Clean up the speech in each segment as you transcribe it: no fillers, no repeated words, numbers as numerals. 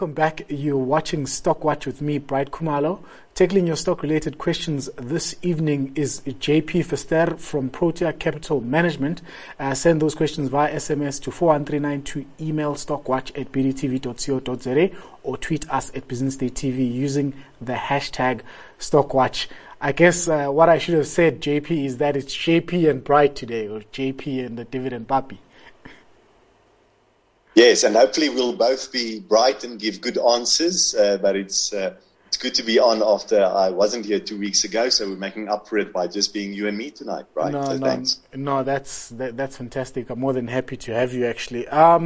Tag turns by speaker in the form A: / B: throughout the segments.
A: welcome back. You're watching Stock Watch with me, Bright Khumalo. Tackling your stock-related questions this evening is JP Fester from Protea Capital Management. Send those questions via SMS to 41392, email stockwatch@bdtv.co.za, or tweet us at Business Day TV using the hashtag StockWatch. I guess what I should have said, JP, is that it's JP and Bright today, or JP and the Dividend Puppy.
B: Yes, and hopefully we'll both be bright and give good answers, but it's good to be on after I wasn't here 2 weeks ago, so we're making up for it by just being you and me tonight, right? Thanks.
A: No, that's fantastic. I'm more than happy to have you, actually.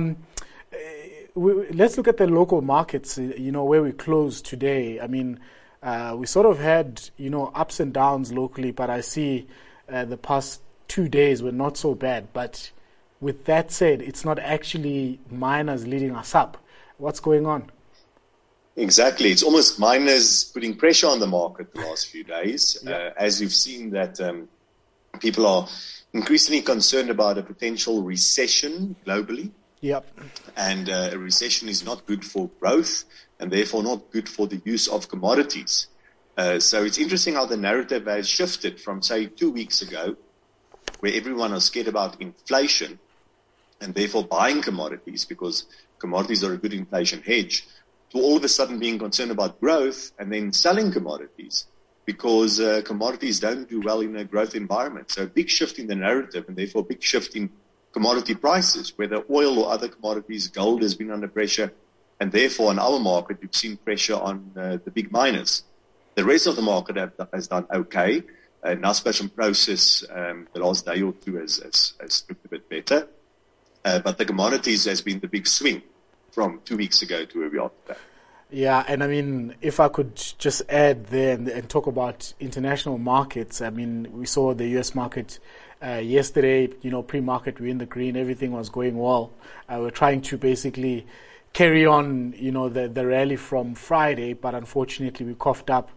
A: Let's look at the local markets, where we closed today. I mean, we sort of had, ups and downs locally, but I see the past 2 days were not so bad, but with that said, it's not actually miners leading us up. What's going on?
B: Exactly. It's almost miners putting pressure on the market the last few days. Yeah. As you've seen that people are increasingly concerned about a potential recession globally.
A: Yep.
B: And a recession is not good for growth and therefore not good for the use of commodities. So it's interesting how the narrative has shifted from, say, 2 weeks ago, where everyone was scared about inflation and therefore buying commodities because commodities are a good inflation hedge, to all of a sudden being concerned about growth and then selling commodities because commodities don't do well in a growth environment. So a big shift in the narrative and therefore a big shift in commodity prices, whether oil or other commodities. Gold has been under pressure, and therefore in our market you've seen pressure on the big miners. The rest of the market has done okay. Naspers and Prosus the last day or two has looked a bit better. But the commodities has been the big swing from 2 weeks ago to where we are today.
A: Yeah, and I mean, if I could just add there and talk about international markets, I mean, we saw the US market yesterday, pre-market, we're in the green, everything was going well. We're trying to basically carry on, the rally from Friday, but unfortunately we coughed up,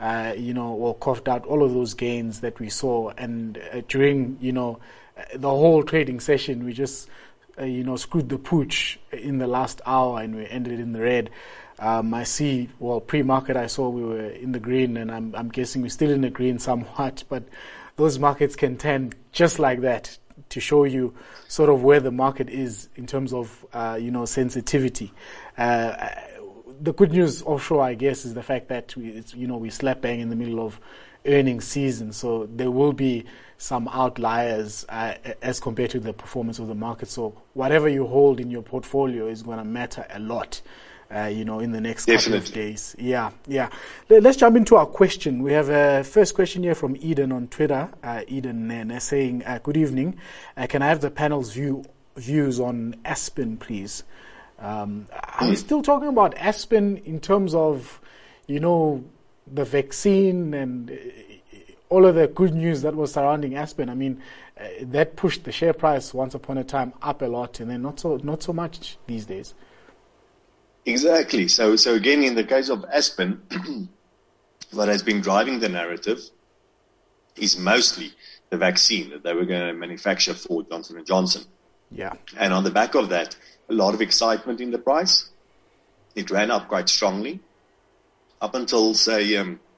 A: coughed out all of those gains that we saw. And during, the whole trading session, we just, screwed the pooch in the last hour and we ended in the red. I see, pre-market I saw we were in the green, and I'm guessing we're still in the green somewhat, but those markets can turn just like that to show you sort of where the market is in terms of, sensitivity. The good news offshore, I guess, is the fact that we slap bang in the middle of earnings season, so there will be some outliers as compared to the performance of the market. So whatever you hold in your portfolio is going to matter a lot, in the next couple of days. Yeah. Let's jump into our question. We have a first question here from Eden on Twitter. Eden Nene saying, good evening. Can I have the panel's views on Aspen, please? Are we still talking about Aspen in terms of, the vaccine and all of the good news that was surrounding Aspen? I mean, that pushed the share price once upon a time up a lot, and then not so much these days.
B: Exactly. So again, in the case of Aspen, what has been driving the narrative is mostly the vaccine that they were going to manufacture for Johnson & Johnson.
A: Yeah.
B: And on the back of that, a lot of excitement in the price. It ran up quite strongly up until, say,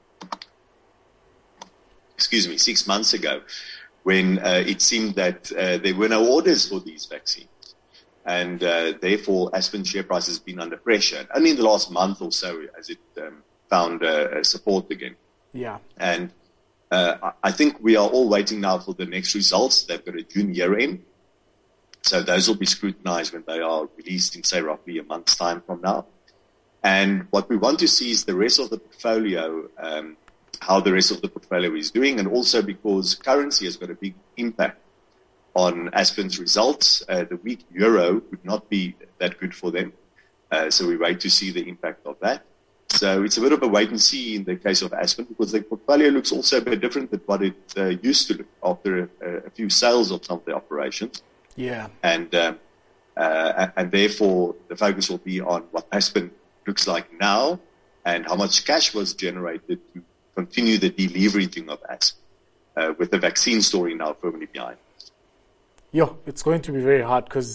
B: 6 months ago, when it seemed that there were no orders for these vaccines. And therefore, Aspen share price has been under pressure. Only in the last month or so as it found support again.
A: Yeah.
B: And I think we are all waiting now for the next results. They've got a June year end. So those will be scrutinized when they are released in, say, roughly a month's time from now. And what we want to see is the rest of the portfolio, how the rest of the portfolio is doing, and also because currency has got a big impact on Aspen's results. The weak euro would not be that good for them. So we wait to see the impact of that. So it's a bit of a wait and see in the case of Aspen, because the portfolio looks also a bit different than what it used to look after a few sales of some of the operations.
A: Yeah.
B: And therefore the focus will be on what Aspen looks like now and how much cash was generated to continue the deleveraging of Aspen, with the vaccine story now firmly behind.
A: It's going to be very hard because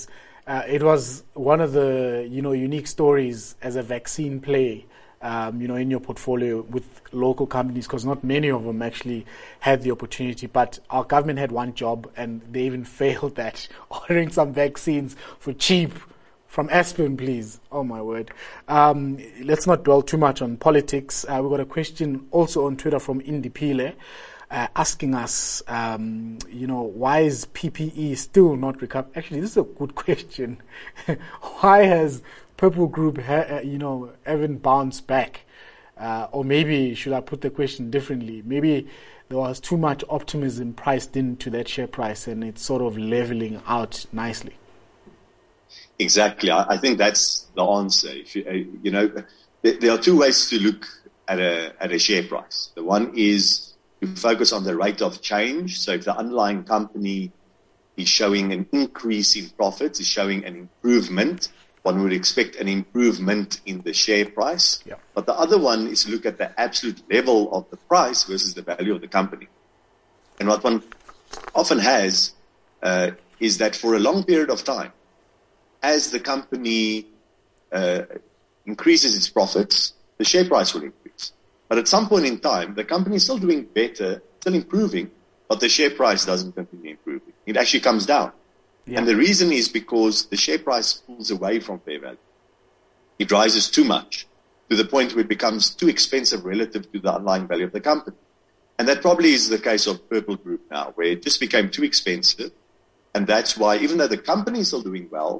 A: It was one of the, unique stories as a vaccine play, in your portfolio with local companies, because not many of them actually had the opportunity. But our government had one job, and they even failed that, ordering some vaccines for cheap from Aspen, please. Oh, my word. Let's not dwell too much on politics. We've got a question also on Twitter from Indipile. Asking us, why is PPE still not recovered? Actually, this is a good question. Why has Purple Group, haven't bounced back? Or maybe, should I put the question differently? Maybe there was too much optimism priced into that share price, and it's sort of leveling out nicely.
B: Exactly. I think that's the answer. There are two ways to look at a share price. The one is to focus on the rate of change. So if the underlying company is showing an increase in profits, is showing an improvement, one would expect an improvement in the share price.
A: Yeah.
B: But the other one is to look at the absolute level of the price versus the value of the company. And what one often has is that for a long period of time, as the company increases its profits, the share price will increase. But at some point in time, the company is still doing better, still improving, but the share price doesn't continue improving. It actually comes down. Yeah. And the reason is because the share price pulls away from fair value. It rises too much to the point where it becomes too expensive relative to the underlying value of the company. And that probably is the case of Purple Group now, where it just became too expensive. And that's why, even though the company is still doing well,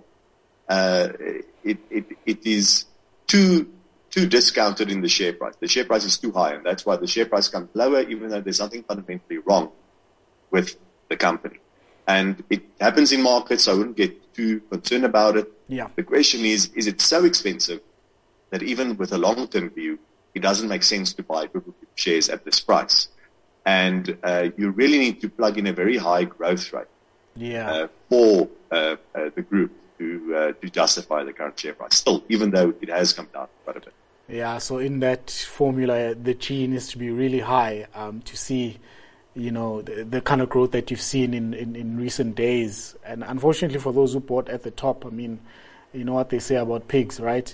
B: it is too discounted in the share price. The share price is too high, and that's why the share price comes lower, even though there's nothing fundamentally wrong with the company. And it happens in markets, so I wouldn't get too concerned about it.
A: Yeah.
B: The question is it so expensive that even with a long-term view, it doesn't make sense to buy Purple Group shares at this price? And you really need to plug in a very high growth rate for the group to justify the current share price still, even though it has come down quite a bit.
A: Yeah, so in that formula, the G needs to be really high to see, the kind of growth that you've seen in recent days. And unfortunately for those who bought at the top, I mean, you know what they say about pigs, right?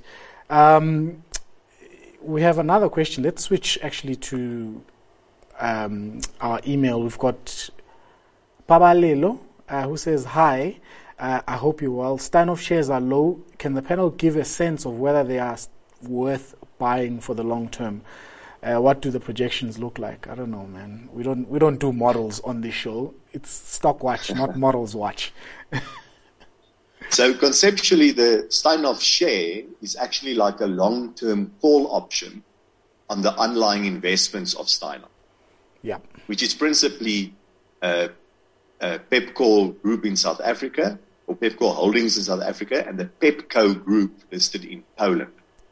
A: We have another question. Let's switch actually to our email. We've got Pabalelo, who says, hi, I hope you're well. Steinhoff shares are low. Can the panel give a sense of whether they are worth buying for the long term? What do the projections look like? I don't know, man. We don't do models on this show. It's stock watch, not models watch.
B: So conceptually, the Steinhoff share is actually like a long-term call option on the underlying investments of Steinhoff.
A: Yeah.
B: Which is principally Pepkor Group in South Africa, or Pepkor Holdings in South Africa, and the Pepco Group listed in Poland.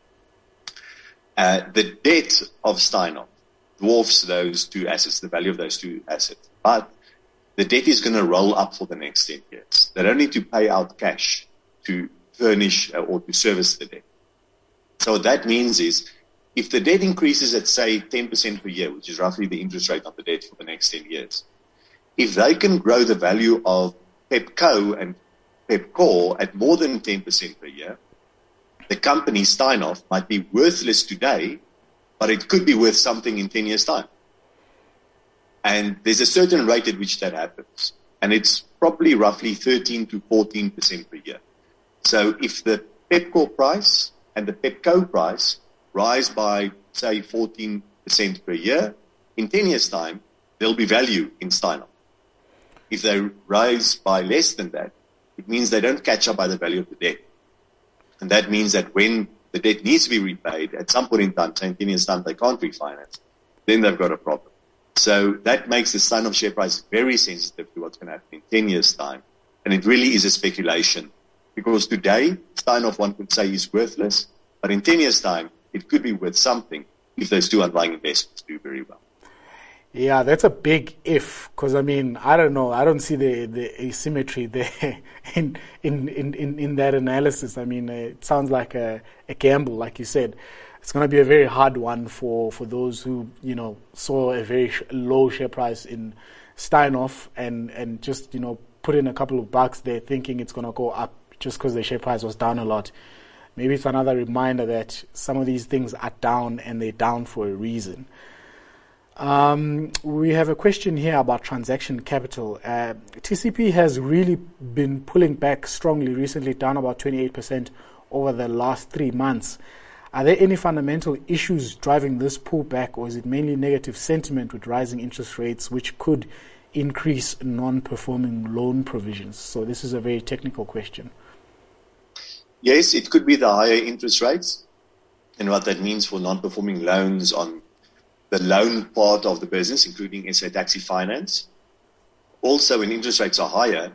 B: The debt of Steinhoff dwarfs those two assets, the value of those two assets. But the debt is going to roll up for the next 10 years. They don't need to pay out cash to furnish or to service the debt. So what that means is, if the debt increases at, say, 10% per year, which is roughly the interest rate on the debt for the next 10 years, if they can grow the value of Pepco and Pepkor at more than 10% per year, the company Steinhoff might be worthless today, but it could be worth something in 10 years' time. And there's a certain rate at which that happens. And it's probably roughly 13 to 14% per year. So if the Pepkor price and the Pepco price rise by, say, 14% per year, in 10 years' time, there'll be value in Steinhoff. If they rise by less than that, it means they don't catch up by the value of the debt. And that means that when the debt needs to be repaid, at some point in time, say in 10 years' time, they can't refinance, then they've got a problem. So that makes the Steinhoff share price very sensitive to what's going to happen in 10 years' time. And it really is a speculation. Because today, Steinhoff, one could say, is worthless. But in 10 years' time, it could be worth something if those two underlying investments do very well.
A: Yeah, that's a big if, because I mean, I don't know, I don't see the asymmetry there in that analysis. I mean, it sounds like a gamble, like you said. It's going to be a very hard one for those who, saw a very low share price in Steinhoff and just, put in a couple of bucks there thinking it's going to go up just because the share price was down a lot. Maybe it's another reminder that some of these things are down and they're down for a reason. We have a question here about transaction capital. TCP has really been pulling back strongly recently, down about 28% over the last 3 months. Are there any fundamental issues driving this pullback, or is it mainly negative sentiment with rising interest rates, which could increase non-performing loan provisions? So this is a very technical question.
B: Yes, it could be the higher interest rates and what that means for non-performing loans on the loan part of the business, including SA Taxi Finance. Also, when interest rates are higher,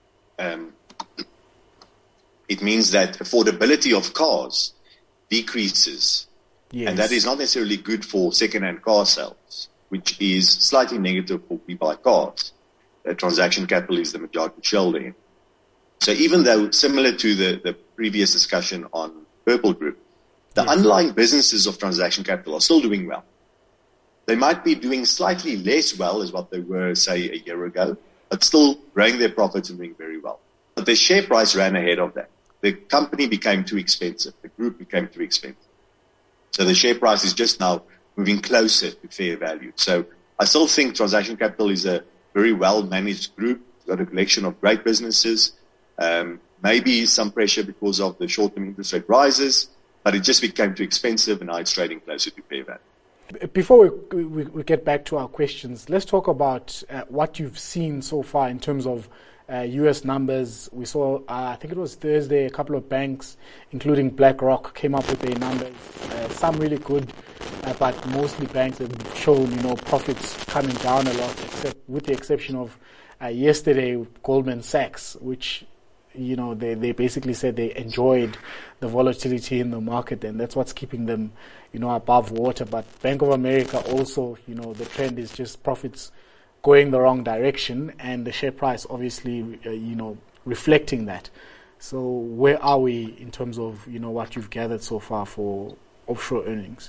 B: it means that affordability of cars decreases. Yes. And that is not necessarily good for second-hand car sales, which is slightly negative for We Buy Cars. Transaction capital is the majority shareholder. So even though similar to the previous discussion on Purple Group, the underlying businesses of transaction capital are still doing well. They might be doing slightly less well as what they were, say, a year ago, but still growing their profits and doing very well. But the share price ran ahead of that. The company became too expensive. The group became too expensive. So the share price is just now moving closer to fair value. So I still think Transaction Capital is a very well-managed group. It's got a collection of great businesses. Maybe some pressure because of the short-term interest rate rises, but it just became too expensive and now it's trading closer to fair value.
A: Before we get back to our questions, let's talk about what you've seen so far in terms of U.S. numbers. We saw, I think it was Thursday, a couple of banks, including BlackRock, came up with their numbers. Some really good, but mostly banks have shown, profits coming down a lot, except with the exception of yesterday, Goldman Sachs, which they basically said they enjoyed the volatility in the market, and that's what's keeping them, above water. But Bank of America also, the trend is just profits going the wrong direction, and the share price obviously, reflecting that. So where are we in terms of, what you've gathered so far for offshore earnings?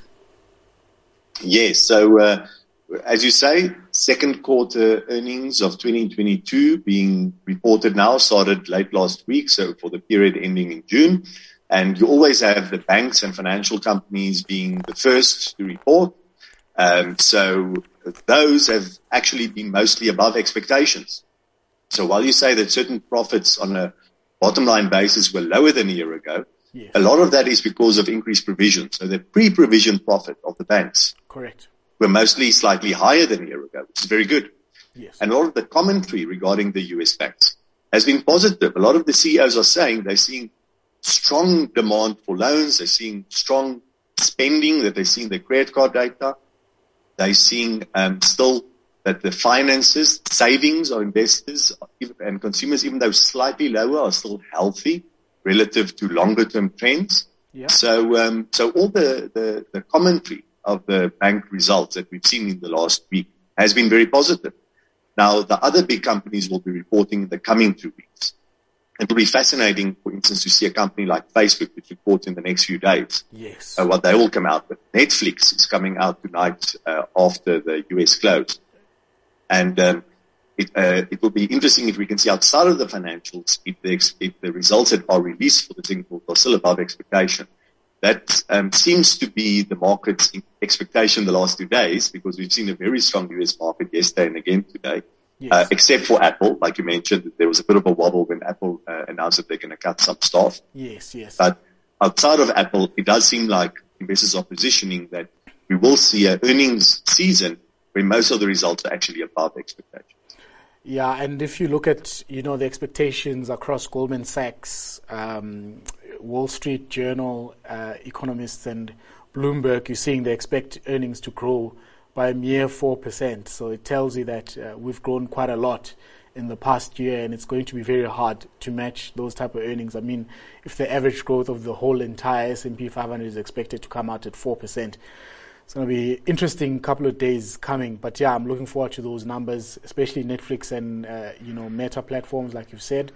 B: Yes, so as you say, second quarter earnings of 2022 being reported now, started late last week, so for the period ending in June. And you always have the banks and financial companies being the first to report. So those have actually been mostly above expectations. So while you say that certain profits on a bottom line basis were lower than a year ago, yes, a lot of that is because of increased provision. So the pre-provision profit of the banks,
A: correct,
B: were mostly slightly higher than a year ago, which is very good.
A: Yes.
B: And a lot of the commentary regarding the US banks has been positive. A lot of the CEOs are saying they're seeing strong demand for loans. They're seeing strong spending, that they're seeing the credit card data. They're seeing still that the finances, savings of investors and consumers, even though slightly lower, are still healthy relative to longer term trends.
A: Yeah.
B: So all the commentary of the bank results that we've seen in the last week has been very positive. Now, the other big companies will be reporting in the coming 2 weeks. It will be fascinating, for instance, to see a company like Facebook, which reports in the next few days.
A: Yes.
B: What they will come out with. Netflix is coming out tonight after the US close. And it will be interesting if we can see outside of the financials, if the results that are released for the second quarter are still above expectation. That seems to be the market's expectation the last 2 days, because we've seen a very strong US market yesterday and again today. Yes. Except for Apple, like you mentioned, there was a bit of a wobble when Apple announced that they're going to cut some staff.
A: Yes.
B: But outside of Apple, it does seem like investors are positioning that we will see an earnings season where most of the results are actually above expectations.
A: Yeah, and if you look at, the expectations across Goldman Sachs, Wall Street Journal, economists, and Bloomberg, you're seeing they expect earnings to grow by a mere 4%. So it tells you that we've grown quite a lot in the past year, and it's going to be very hard to match those type of earnings. I mean, if the average growth of the whole entire S&P 500 is expected to come out at 4%, it's going to be interesting couple of days coming. But yeah, I'm looking forward to those numbers, especially Netflix and, Meta platforms, like you've said.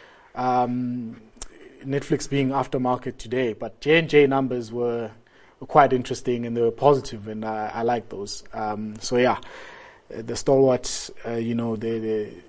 A: Netflix being aftermarket today, but J&J numbers were quite interesting and they were positive, and I like those. So yeah, the stalwarts, the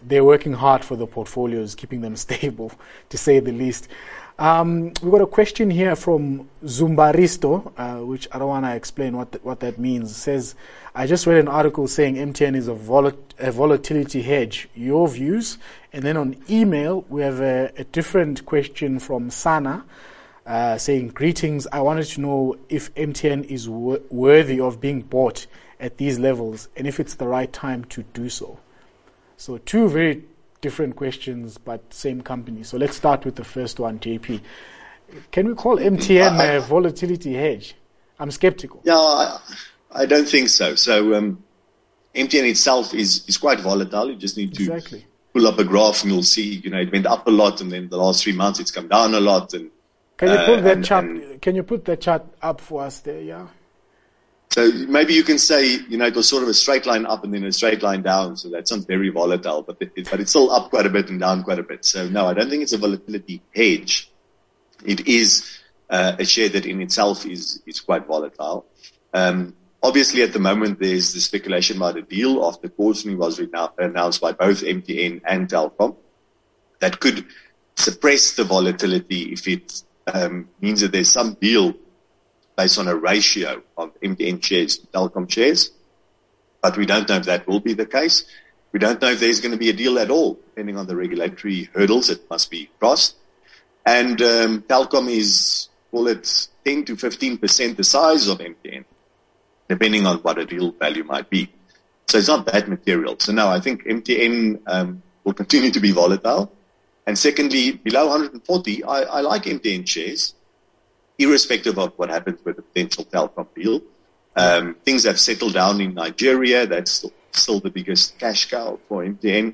A: they're working hard for the portfolios, keeping them stable, to say the least. We've got a question here from Zumbaristo, which I don't want to explain what that means. It says, I just read an article saying MTN is a volatility hedge. Your views? And then on email, we have a different question from Sana, saying, greetings. I wanted to know if MTN is worthy of being bought at these levels and if it's the right time to do so. So two very different questions, but same company. So let's start with the first one, JP. Can we call MTN a volatility hedge? I'm skeptical.
B: Yeah, I don't think so. So MTN itself is quite volatile. You just need to pull up a graph and you'll see, it went up a lot, and then the last 3 months it's come down a lot. And
A: can you pull that chart? Can you put that chart up for us there? Yeah.
B: So maybe you can say, it was sort of a straight line up and then a straight line down. So that's not very volatile, but it's still up quite a bit and down quite a bit. So no, I don't think it's a volatility hedge. It is a share that in itself is quite volatile. Obviously, at the moment, there's the speculation about a deal after Courtney was announced by both MTN and Telkom that could suppress the volatility if it means that there's some deal based on a ratio of MTN shares to Telkom shares. But we don't know if that will be the case. We don't know if there's going to be a deal at all, depending on the regulatory hurdles that must be crossed. And Telkom is, call it 10 to 15% the size of MTN, depending on what a deal value might be. So it's not that material. So no, I think MTN will continue to be volatile. And secondly, below 140, I like MTN shares, irrespective of what happens with the potential Telkom deal. Things have settled down in Nigeria. That's still the biggest cash cow for MTN.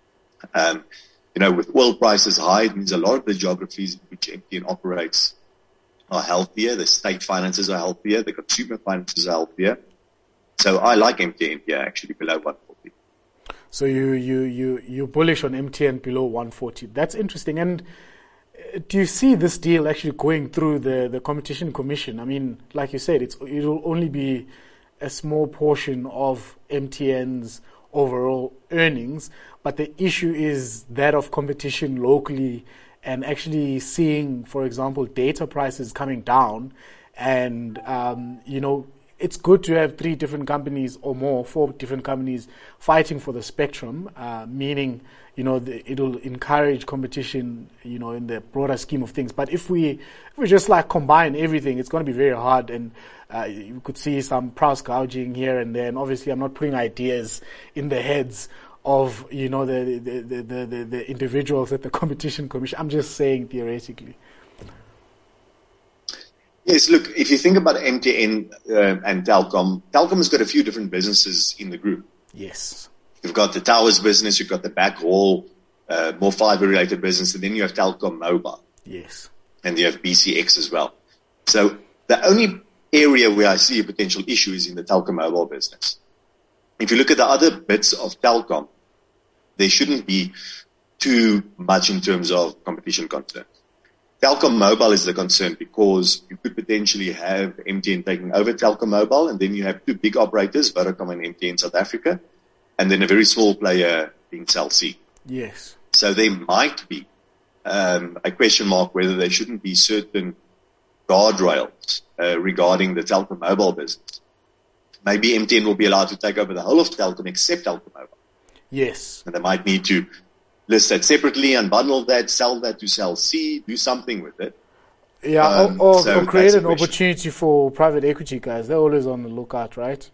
B: With oil prices high, it means a lot of the geographies in which MTN operates are healthier. The state finances are healthier. The consumer finances are healthier. So I like MTN here, actually, below 140.
A: So you're bullish on MTN below 140. That's interesting. And do you see this deal actually going through the Competition Commission? I mean, like you said, it'll only be a small portion of MTN's overall earnings, but the issue is that of competition locally and actually seeing, for example, data prices coming down. And, it's good to have 3 different companies or more, 4 different companies fighting for the spectrum, meaning, it'll encourage competition, in the broader scheme of things. But if we just combine everything, it's going to be very hard, and you could see some price gouging here and there. And obviously, I'm not putting ideas in the heads of, the individuals at the Competition Commission. I'm just saying theoretically.
B: Yes, look, if you think about MTN and Telkom has got a few different businesses in the group.
A: Yes.
B: You've got the towers business, you've got the backhaul, more fiber-related business, and then you have Telkom Mobile.
A: Yes.
B: And you have BCX as well. So the only area where I see a potential issue is in the Telkom Mobile business. If you look at the other bits of Telkom, there shouldn't be too much in terms of competition concerns. Telkom Mobile is the concern because you could potentially have MTN taking over Telkom Mobile, and then you have 2 big operators, Vodacom and MTN South Africa, and then a very small player being Cell C.
A: Yes.
B: So there might be a question mark whether there shouldn't be certain guardrails regarding the Telkom Mobile business. Maybe MTN will be allowed to take over the whole of Telkom except Telkom Mobile.
A: Yes.
B: And they might need to list that separately, unbundle that, sell that to Cell C, do something with it.
A: Yeah, or create an opportunity for private equity guys. They're always on the lookout, right?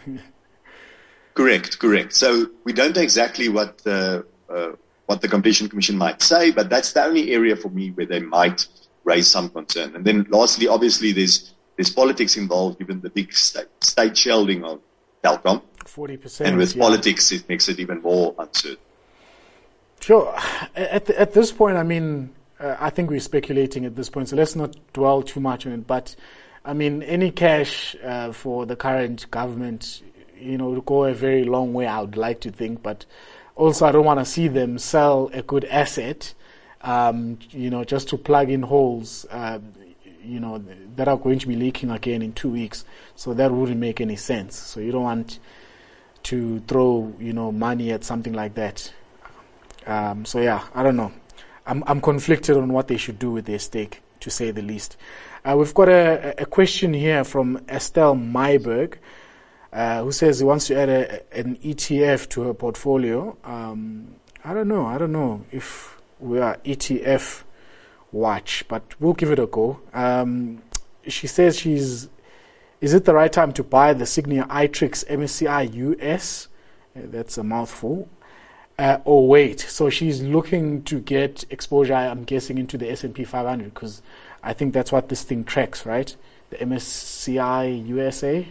B: Correct. So we don't know exactly what the Competition Commission might say, but that's the only area for me where they might raise some concern. And then lastly, obviously, there's politics involved, given the big state shareholding of Telkom.
A: 40%.
B: And with politics, it makes it even more uncertain.
A: Sure. At this point, I mean, I think we're speculating at this point, so let's not dwell too much on it. But, I mean, any cash for the current government, will go a very long way, I would like to think. But also, I don't want to see them sell a good asset, just to plug in holes, that are going to be leaking again in 2 weeks. So that wouldn't make any sense. So you don't want to throw, money at something like that. So yeah, I don't know. I'm conflicted on what they should do with their stake, to say the least. We've got a question here from Estelle Myberg, who says he wants to add an ETF to her portfolio. I don't know if we are ETF watch, but we'll give it a go. She says is it the right time to buy the Signia iTrix MSCI US? That's a mouthful. Or wait, so she's looking to get exposure, I'm guessing, into the S&P 500, because I think that's what this thing tracks, right? The MSCI USA?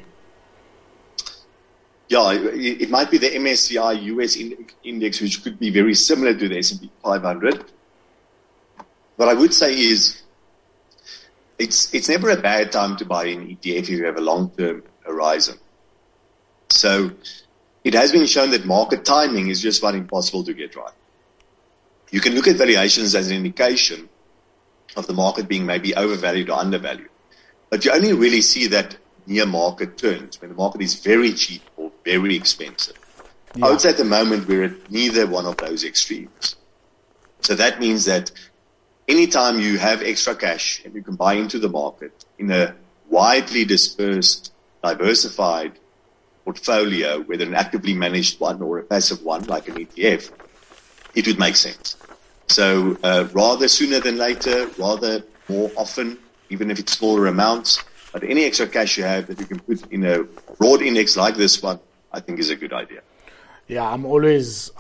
B: Yeah, it might be the MSCI US index, which could be very similar to the S&P 500. What I would say is it's never a bad time to buy an ETF if you have a long-term horizon. So it has been shown that market timing is just about impossible to get right. You can look at valuations as an indication of the market being maybe overvalued or undervalued. But you only really see that near market turns, when the market is very cheap or very expensive. Yeah. I would say at the moment we're at neither one of those extremes. So that means that anytime you have extra cash and you can buy into the market in a widely dispersed, diversified portfolio, whether an actively managed one or a passive one like an ETF, it would make sense. So rather sooner than later, rather more often, even if it's smaller amounts, but any extra cash you have that you can put in a broad index like this one, I think is a good idea.
A: Yeah, I'm always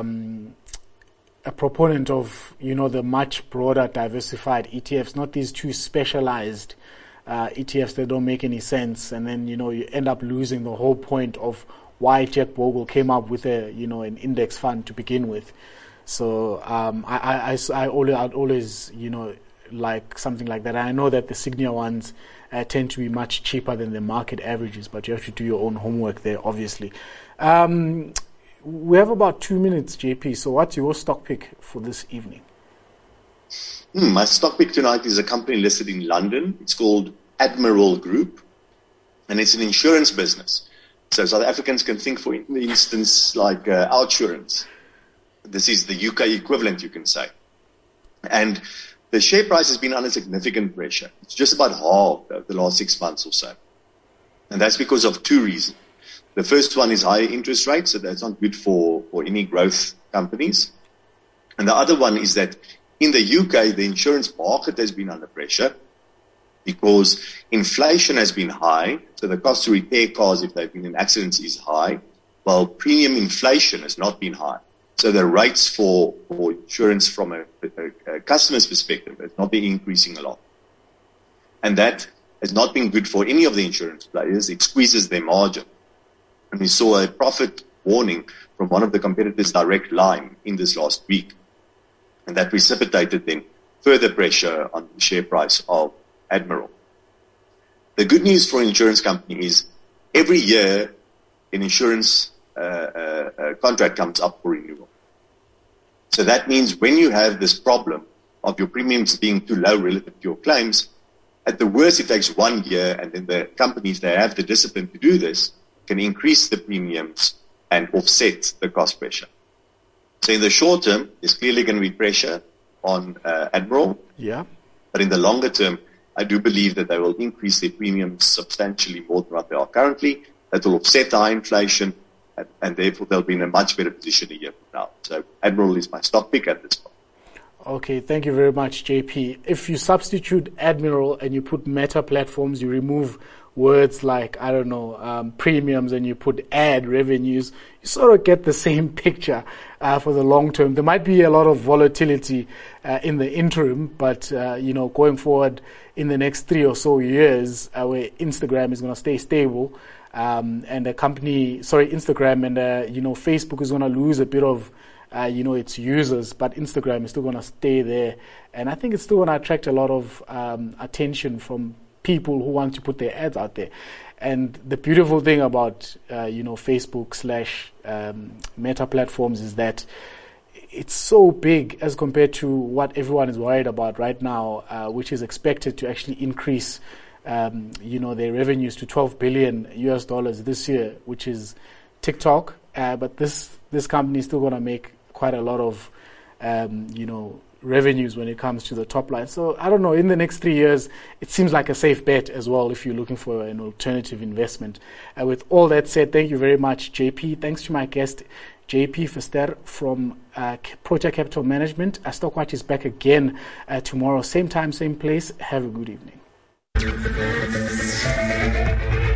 A: a proponent of, the much broader diversified ETFs, not these too specialized ETFs that don't make any sense, and then you end up losing the whole point of why Jack Bogle came up with an index fund to begin with. So I'd always like something like that. And I know that the Signia ones tend to be much cheaper than the market averages, but you have to do your own homework there, obviously. We have about 2 minutes, JP. So what's your stock pick for this evening?
B: My stock pick tonight is a company listed in London. It's called Admiral Group, and it's an insurance business. So South Africans can think, for instance, like OUTsurance. This is the UK equivalent, you can say. And the share price has been under significant pressure. It's just about halved over the last 6 months or so. And that's because of two reasons. The first one is higher interest rates, so that's not good for any growth companies. And the other one is that in the UK, the insurance market has been under pressure because inflation has been high, so the cost to repair cars if they've been in accidents is high, while premium inflation has not been high. So the rates for insurance from a customer's perspective has not been increasing a lot. And that has not been good for any of the insurance players. It squeezes their margin. And we saw a profit warning from one of the competitors, Direct Line, in this last week. And that precipitated then further pressure on the share price of Admiral. The good news for an insurance company is every year an insurance contract comes up for renewal. So that means when you have this problem of your premiums being too low relative to your claims, at the worst it takes 1 year, and then the companies that have the discipline to do this can increase the premiums and offset the cost pressure. So in the short term, there's clearly going to be pressure on Admiral.
A: Yeah.
B: But in the longer term, I do believe that they will increase their premiums substantially more than what they are currently. That will offset the high inflation, and therefore they'll be in a much better position a year from now. So Admiral is my stock pick at this point.
A: Okay, thank you very much, JP. If you substitute Admiral and you put Meta Platforms, you remove words like, premiums, and you put ad revenues, you sort of get the same picture for the long term. There might be a lot of volatility in the interim, but, going forward in the next 3 or so years, where Instagram is going to stay stable, and Instagram and, Facebook is going to lose a bit of, its users, but Instagram is still going to stay there. And I think it's still going to attract a lot of attention from people who want to put their ads out there. And the beautiful thing about, Facebook / Meta Platforms is that it's so big as compared to what everyone is worried about right now, which is expected to actually increase, their revenues to $12 billion US this year, which is TikTok. But this company is still going to make quite a lot of revenues when it comes to the top line. So I don't know, in the next 3 years, it seems like a safe bet as well if you're looking for an alternative investment. With all that said, thank you very much, JP. Thanks to my guest, JP Verster from Protea Capital Management. Stockwatch is back again tomorrow, same time, same place. Have a good evening.